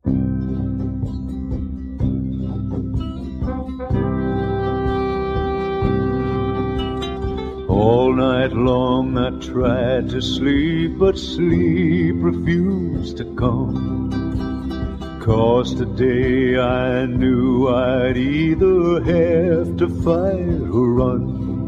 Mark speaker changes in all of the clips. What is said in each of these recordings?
Speaker 1: All night long I tried to sleep, but sleep refused to come. 'Cause today I knew I'd either have to fight or run.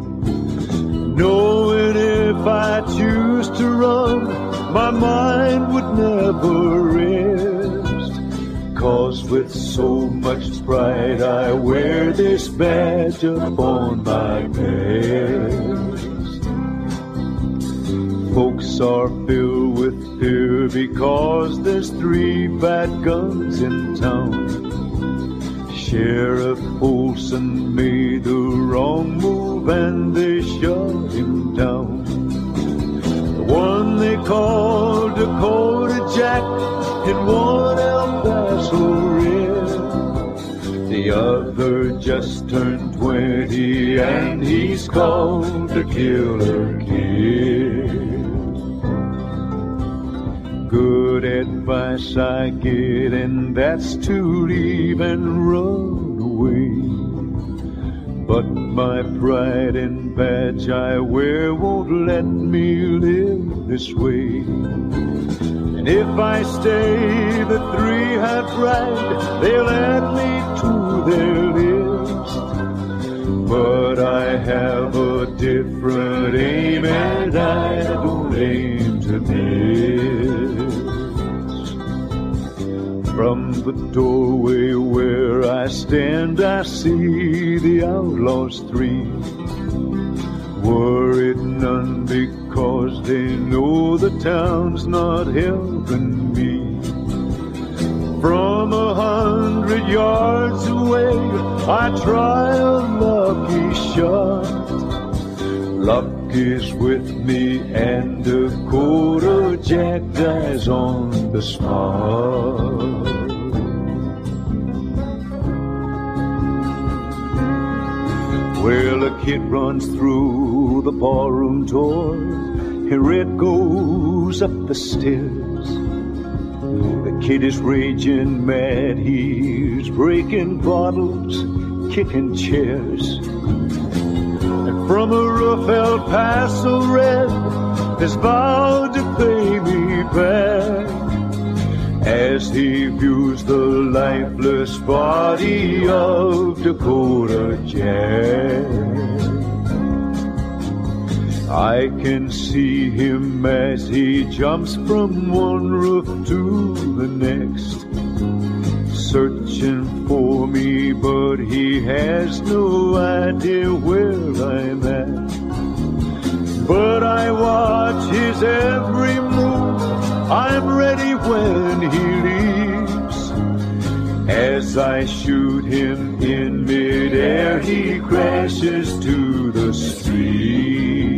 Speaker 1: Knowing if I choose to run, my mind would never rest. 'Cause with so much pride I wear this badge upon my chest. Folks are filled with fear because there's 3 bad guns in town. Sheriff Olson made the wrong move and they shut him down. The one they called Dakota Jack and one El Paso Red. The other just turned 20 and he's called the Killer Kid. Good advice I get, and that's to leave and run away. But my pride and badge I wear won't let me live this way. And if I stay, the 3 have bride, they'll add me to their list. But I have a different aim, and I don't aim to miss. From the doorway where I stand, I see the outlaws 3. Worried none because they know the town's not helping me. From 100 yards away, I try a lucky shot. Luck is with me and Dakota Jack dies on the spot. Well, a kid runs through the ballroom door, and Red goes up the stairs. The kid is raging mad, he's breaking bottles, kicking chairs. And from a rough El Paso Red has vowed to pay me back as he views the lifeless body of Dakota Jack. I can see him as he jumps from one roof to the next, searching for me, but he has no idea where I'm at. But I watch his every move, I'm ready when he leaves. As I shoot him in midair, he crashes to the street.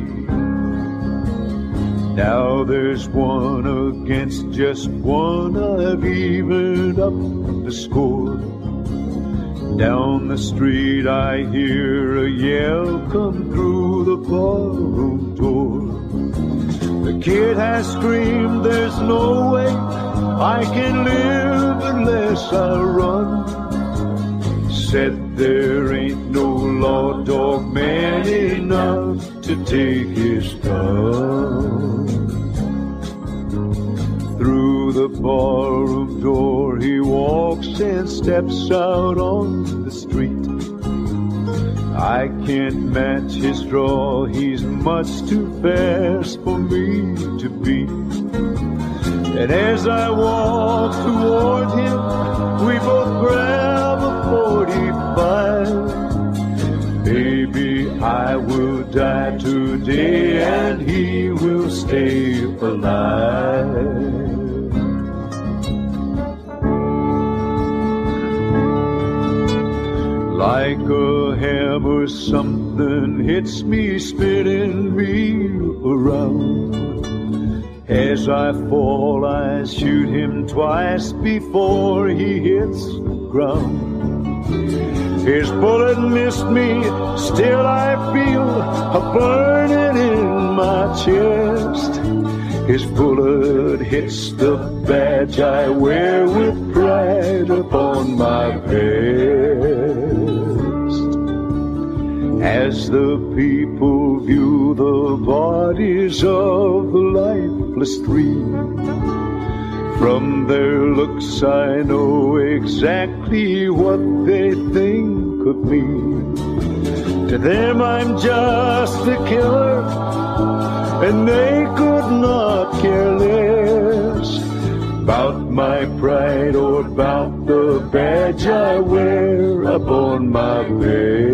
Speaker 1: Now there's 1 against just 1, I've evened up the score. Down the street I hear a yell come through the ballroom door. The kid has screamed, there's no way I can live unless I run. Said there ain't no law dog man enough to take his gun. Through the ballroom door he walks and steps out on the street. I can't match his draw, he's much too fast for me to beat. And as I walk toward him, we both grab a 45. Baby, I will die today and he will stay alive. Like a hammer, something hits me, spinning me around. As I fall, I shoot him twice before he hits the ground. His bullet missed me, still I feel a burning in my chest. His bullet hits the back badge I wear with pride upon my vest. As the people view the bodies of the lifeless three, from their looks I know exactly what they think of me. To them I'm just a killer, and they could not care less about my pride or about the badge I wear upon my vest.